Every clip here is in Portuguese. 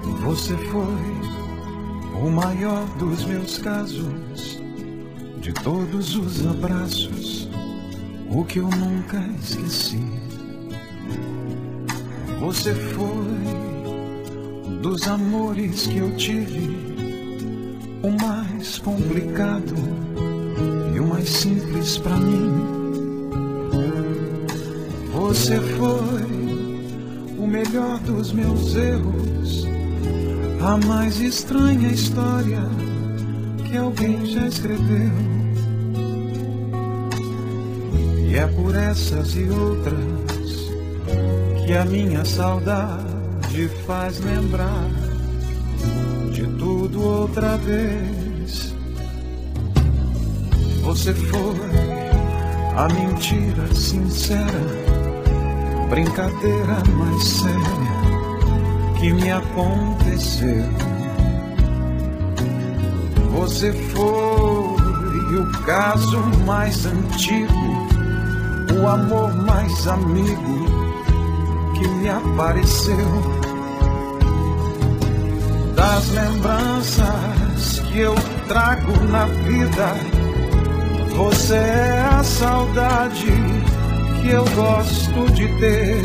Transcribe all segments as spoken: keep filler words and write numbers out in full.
Você foi o maior dos meus casos, de todos os abraços, o que eu nunca esqueci. Você foi dos amores que eu tive, o mais complicado e o mais simples pra mim. Você foi o melhor dos meus erros, a mais estranha história que alguém já escreveu. E é por essas e outras que a minha saudade faz lembrar de tudo outra vez. Você foi a mentira sincera, brincadeira mais séria que me aconteceu. Você foi o caso mais antigo, o amor mais amigo que me apareceu. Das lembranças que eu trago na vida, você é a saudade que eu gosto de ter.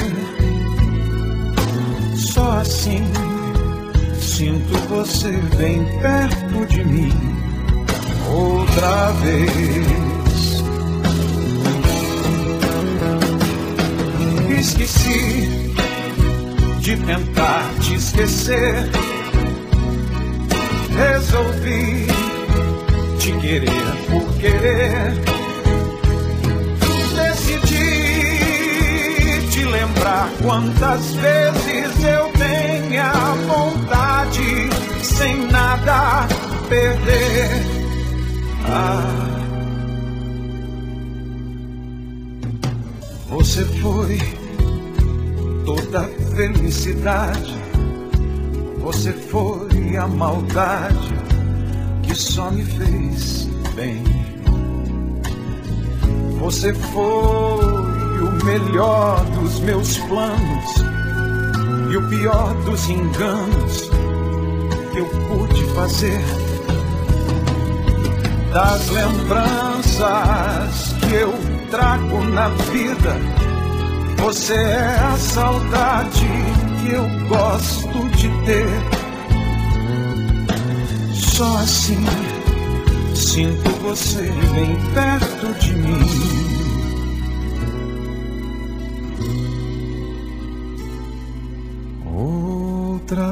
Só assim sinto você bem perto de mim outra vez. Esqueci de tentar te esquecer, resolvi te querer por querer. Decidi te lembrar quantas vezes eu tenha vontade, sem nada perder. Ah, você foi toda a felicidade, você foi a maldade que só me fez bem. Você foi o melhor dos meus planos e o pior dos enganos que eu pude fazer. Das lembranças que eu trago na vida, você é a saudade que eu gosto de ter. Só assim sinto você bem perto de mim outra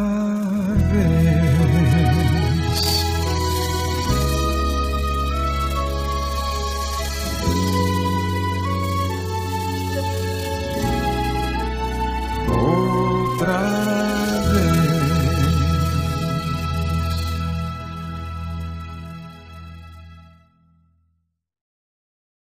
vez. Outra vez.